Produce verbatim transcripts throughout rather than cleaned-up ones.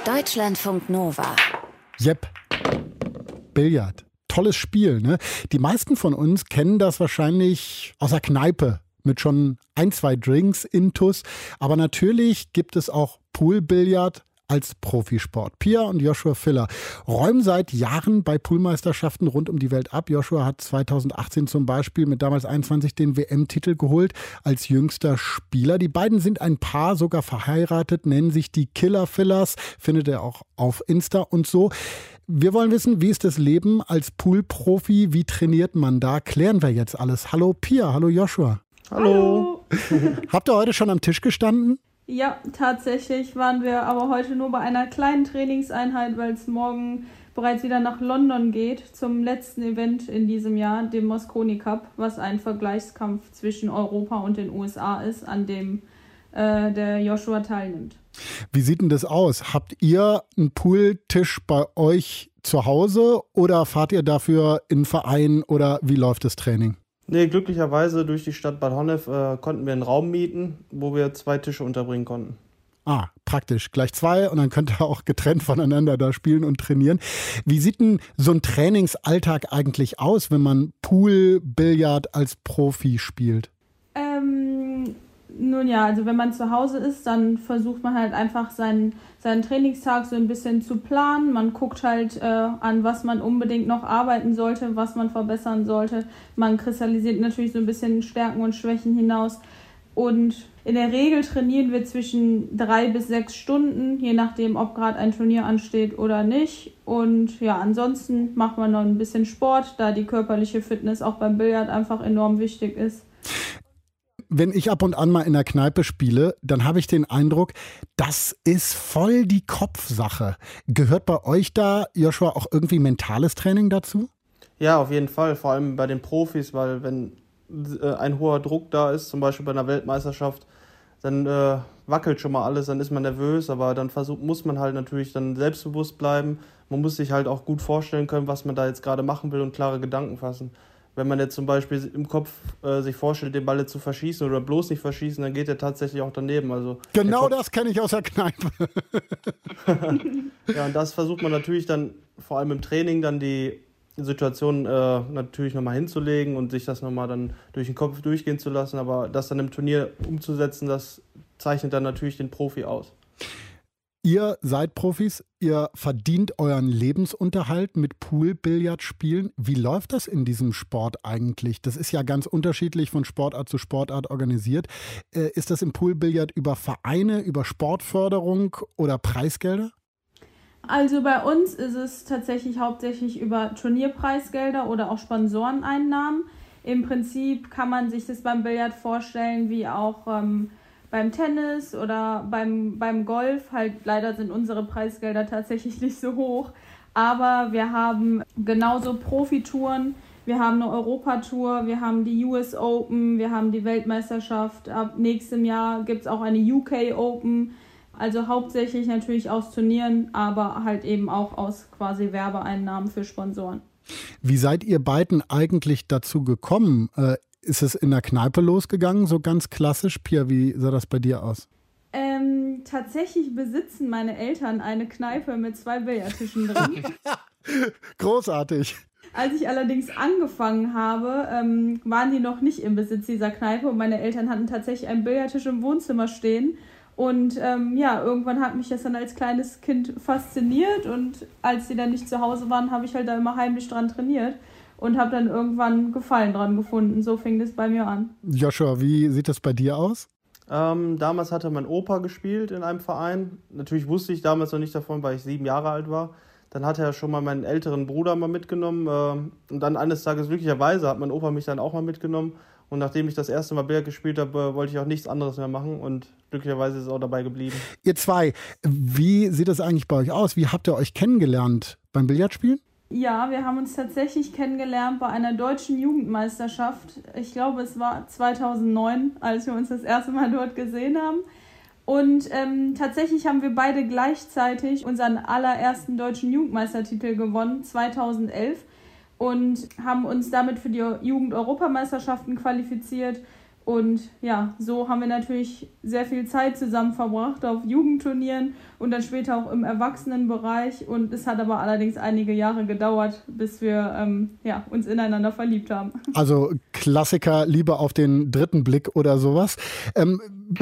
Deutschlandfunk Nova. Jep, Billard. Tolles Spiel, ne? Die meisten von uns kennen das wahrscheinlich aus der Kneipe mit schon ein, zwei Drinks, Intus. Aber natürlich gibt es auch Poolbillard als Profisport. Pia und Joshua Filler räumen seit Jahren bei Poolmeisterschaften rund um die Welt ab. Joshua hat zweitausendachtzehn zum Beispiel mit damals einundzwanzig den W M-Titel geholt als jüngster Spieler. Die beiden sind ein Paar, sogar verheiratet, nennen sich die Killer Fillers, findet ihr auch auf Insta und so. Wir wollen wissen, wie ist das Leben als Poolprofi, wie trainiert man da? Klären wir jetzt alles. Hallo Pia, hallo Joshua. Hallo. Habt ihr heute schon am Tisch gestanden? Ja, tatsächlich waren wir aber heute nur bei einer kleinen Trainingseinheit, weil es morgen bereits wieder nach London geht zum letzten Event in diesem Jahr, dem Mosconi Cup, was ein Vergleichskampf zwischen Europa und den U S A ist, an dem äh, der Joshua teilnimmt. Wie sieht denn das aus? Habt ihr einen Pooltisch bei euch zu Hause oder fahrt ihr dafür in einen Verein oder wie läuft das Training? Nee, glücklicherweise durch die Stadt Bad Honnef äh, konnten wir einen Raum mieten, wo wir zwei Tische unterbringen konnten. Ah, praktisch. Gleich zwei und dann könnt ihr auch getrennt voneinander da spielen und trainieren. Wie sieht denn so ein Trainingsalltag eigentlich aus, wenn man Pool-Billard als Profi spielt? Ähm, nun ja, also wenn man zu Hause ist, dann versucht man halt einfach seinen, seinen Trainingstag so ein bisschen zu planen. Man guckt halt äh, an, was man unbedingt noch arbeiten sollte, was man verbessern sollte. Man kristallisiert natürlich so ein bisschen Stärken und Schwächen hinaus. Und in der Regel trainieren wir zwischen drei bis sechs Stunden, je nachdem, ob gerade ein Turnier ansteht oder nicht. Und ja, ansonsten macht man noch ein bisschen Sport, da die körperliche Fitness auch beim Billard einfach enorm wichtig ist. Wenn ich ab und an mal in der Kneipe spiele, dann habe ich den Eindruck, das ist voll die Kopfsache. Gehört bei euch da, Joshua, auch irgendwie mentales Training dazu? Ja, auf jeden Fall, vor allem bei den Profis, weil wenn äh, ein hoher Druck da ist, zum Beispiel bei einer Weltmeisterschaft, dann äh, wackelt schon mal alles, dann ist man nervös, aber dann versucht, muss man halt natürlich dann selbstbewusst bleiben. Man muss sich halt auch gut vorstellen können, was man da jetzt gerade machen will und klare Gedanken fassen. Wenn man jetzt zum Beispiel im Kopf äh, sich vorstellt, den Ball zu verschießen oder bloß nicht verschießen, dann geht er tatsächlich auch daneben. Also genau das kenne ich aus der Kneipe. Ja, und das versucht man natürlich dann, vor allem im Training, dann die Situation äh, natürlich nochmal hinzulegen und sich das nochmal dann durch den Kopf durchgehen zu lassen. Aber das dann im Turnier umzusetzen, das zeichnet dann natürlich den Profi aus. Ihr seid Profis, ihr verdient euren Lebensunterhalt mit Pool-Billard-Spielen. Wie läuft das in diesem Sport eigentlich? Das ist ja ganz unterschiedlich von Sportart zu Sportart organisiert. Äh, ist das im Pool-Billard über Vereine, über Sportförderung oder Preisgelder? Also bei uns ist es tatsächlich hauptsächlich über Turnierpreisgelder oder auch Sponsoreneinnahmen. Im Prinzip kann man sich das beim Billard vorstellen wie auch ähm, beim Tennis oder beim, beim Golf. Halt leider sind unsere Preisgelder tatsächlich nicht so hoch. Aber wir haben genauso Profitouren, wir haben eine Europatour, wir haben die U S Open, wir haben die Weltmeisterschaft. Ab nächstem Jahr gibt es auch eine U K Open. Also hauptsächlich natürlich aus Turnieren, aber halt eben auch aus quasi Werbeeinnahmen für Sponsoren. Wie seid ihr beiden eigentlich dazu gekommen? Äh, ist es in der Kneipe losgegangen, so ganz klassisch? Pia, wie sah das bei dir aus? Ähm, tatsächlich besitzen meine Eltern eine Kneipe mit zwei Billardtischen drin. Großartig. Als ich allerdings angefangen habe, ähm, waren die noch nicht im Besitz dieser Kneipe und meine Eltern hatten tatsächlich einen Billardtisch im Wohnzimmer stehen. Und ähm, ja, irgendwann hat mich das dann als kleines Kind fasziniert und als sie dann nicht zu Hause waren, habe ich halt da immer heimlich dran trainiert und habe dann irgendwann Gefallen dran gefunden. So fing das bei mir an. Joshua, wie sieht das bei dir aus? Ähm, damals hatte mein Opa gespielt in einem Verein. Natürlich wusste ich damals noch nicht davon, weil ich sieben Jahre alt war. Dann hat er schon mal meinen älteren Bruder mal mitgenommen. Ähm, und dann eines Tages, glücklicherweise, hat mein Opa mich dann auch mal mitgenommen. Und nachdem ich das erste Mal Billard gespielt habe, wollte ich auch nichts anderes mehr machen. Und glücklicherweise ist es auch dabei geblieben. Ihr zwei, wie sieht das eigentlich bei euch aus? Wie habt ihr euch kennengelernt beim Billardspielen? Ja, wir haben uns tatsächlich kennengelernt bei einer deutschen Jugendmeisterschaft. Ich glaube, es war zweitausendneun, als wir uns das erste Mal dort gesehen haben. Und ähm, tatsächlich haben wir beide gleichzeitig unseren allerersten deutschen Jugendmeistertitel gewonnen, zweitausendelf. Und haben uns damit für die Jugend-Europameisterschaften qualifiziert Und ja, so haben wir natürlich sehr viel Zeit zusammen verbracht auf Jugendturnieren und dann später auch im Erwachsenenbereich. Und es hat aber allerdings einige Jahre gedauert, bis wir ähm, ja, uns ineinander verliebt haben. Also Klassiker, Liebe auf den dritten Blick oder sowas. Ähm,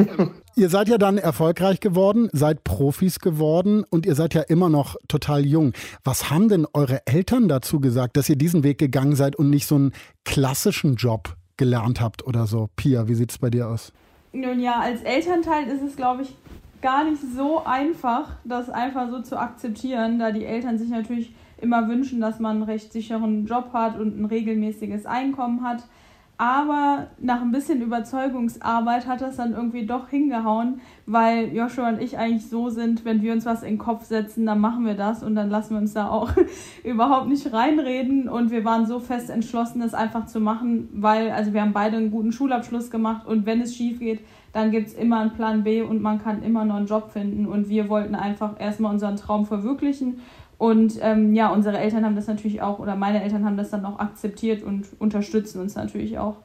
ihr seid ja dann erfolgreich geworden, seid Profis geworden und ihr seid ja immer noch total jung. Was haben denn eure Eltern dazu gesagt, dass ihr diesen Weg gegangen seid und nicht so einen klassischen Job gelernt habt oder so? Pia, wie sieht es bei dir aus? Nun ja, als Elternteil ist es, glaube ich, gar nicht so einfach, das einfach so zu akzeptieren, da die Eltern sich natürlich immer wünschen, dass man einen recht sicheren Job hat und ein regelmäßiges Einkommen hat. Aber nach ein bisschen Überzeugungsarbeit hat das dann irgendwie doch hingehauen, weil Joshua und ich eigentlich so sind, wenn wir uns was in den Kopf setzen, dann machen wir das und dann lassen wir uns da auch überhaupt nicht reinreden. Und wir waren so fest entschlossen, das einfach zu machen, weil also wir haben beide einen guten Schulabschluss gemacht und wenn es schief geht, dann gibt es immer einen Plan B und man kann immer noch einen Job finden. Und wir wollten einfach erstmal unseren Traum verwirklichen. Und ähm, ja, unsere Eltern haben das natürlich auch, oder meine Eltern haben das dann auch akzeptiert und unterstützen uns natürlich auch.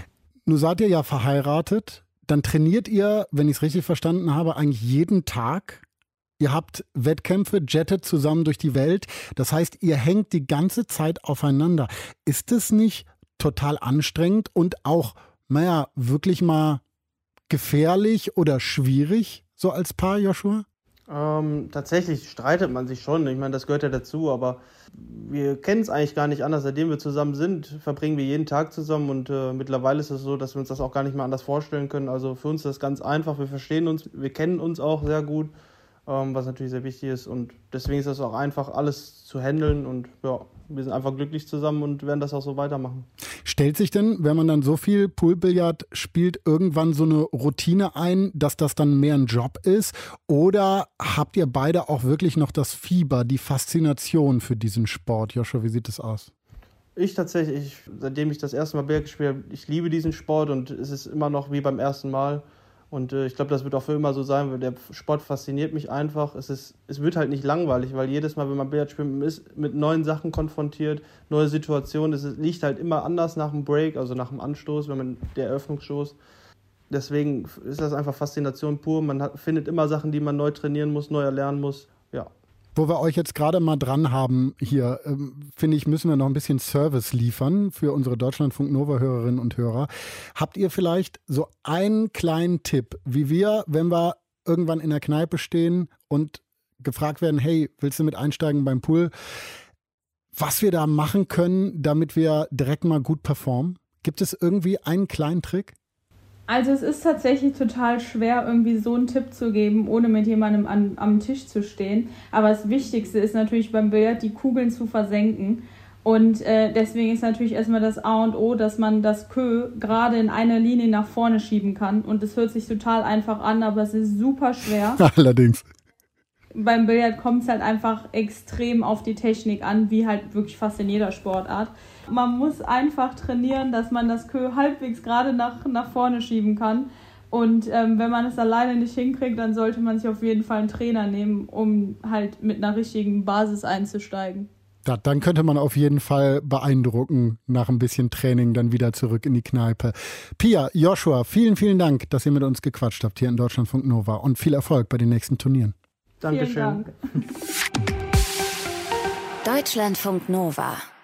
Nun seid ihr ja verheiratet, dann trainiert ihr, wenn ich es richtig verstanden habe, eigentlich jeden Tag. Ihr habt Wettkämpfe, jettet zusammen durch die Welt. Das heißt, ihr hängt die ganze Zeit aufeinander. Ist es nicht total anstrengend und auch, naja, wirklich mal gefährlich oder schwierig, so als Paar, Joshua? Ähm, tatsächlich streitet man sich schon, ich meine, das gehört ja dazu, aber wir kennen es eigentlich gar nicht anders. Seitdem wir zusammen sind, verbringen wir jeden Tag zusammen und äh, mittlerweile ist es so, dass wir uns das auch gar nicht mehr anders vorstellen können. Also für uns ist das ganz einfach, wir verstehen uns, wir kennen uns auch sehr gut, ähm, was natürlich sehr wichtig ist und deswegen ist es auch einfach, alles zu handeln und ja, wir sind einfach glücklich zusammen und werden das auch so weitermachen. Stellt sich denn, wenn man dann so viel Poolbillard spielt, irgendwann so eine Routine ein, dass das dann mehr ein Job ist? Oder habt ihr beide auch wirklich noch das Fieber, die Faszination für diesen Sport? Joshua, wie sieht das aus? Ich tatsächlich, seitdem ich das erste Mal Billard gespielt habe, ich liebe diesen Sport und es ist immer noch wie beim ersten Mal. Und äh, ich glaube, das wird auch für immer so sein, weil der Sport fasziniert mich einfach. Es ist, es wird halt nicht langweilig, weil jedes Mal, wenn man Billard spielt, man ist mit neuen Sachen konfrontiert, neue Situationen. Es liegt halt immer anders nach dem Break, also nach dem Anstoß, wenn man der Eröffnungsstoß. Deswegen ist das einfach Faszination pur. Man hat, findet immer Sachen, die man neu trainieren muss, neu erlernen muss. Ja. Wo wir euch jetzt gerade mal dran haben hier, ähm, finde ich, müssen wir noch ein bisschen Service liefern für unsere Deutschlandfunk Nova-Hörerinnen und Hörer. Habt ihr vielleicht so einen kleinen Tipp, wie wir, wenn wir irgendwann in der Kneipe stehen und gefragt werden, hey, willst du mit einsteigen beim Pool, was wir da machen können, damit wir direkt mal gut performen? Gibt es irgendwie einen kleinen Trick? Also es ist tatsächlich total schwer, irgendwie so einen Tipp zu geben, ohne mit jemandem an, am Tisch zu stehen. Aber das Wichtigste ist natürlich beim Billard, die Kugeln zu versenken. Und äh, deswegen ist natürlich erstmal das A und O, dass man das Queue gerade in einer Linie nach vorne schieben kann. Und das hört sich total einfach an, aber es ist super schwer. Allerdings. Beim Billard kommt es halt einfach extrem auf die Technik an, wie halt wirklich fast in jeder Sportart. Man muss einfach trainieren, dass man das Queue halbwegs gerade nach, nach vorne schieben kann. Und ähm, wenn man es alleine nicht hinkriegt, dann sollte man sich auf jeden Fall einen Trainer nehmen, um halt mit einer richtigen Basis einzusteigen. Ja, dann könnte man auf jeden Fall beeindrucken, nach ein bisschen Training dann wieder zurück in die Kneipe. Pia, Joshua, vielen, vielen Dank, dass ihr mit uns gequatscht habt hier in Deutschlandfunk Nova und viel Erfolg bei den nächsten Turnieren. Dankeschön. Vielen Dank. Deutschlandfunk Nova.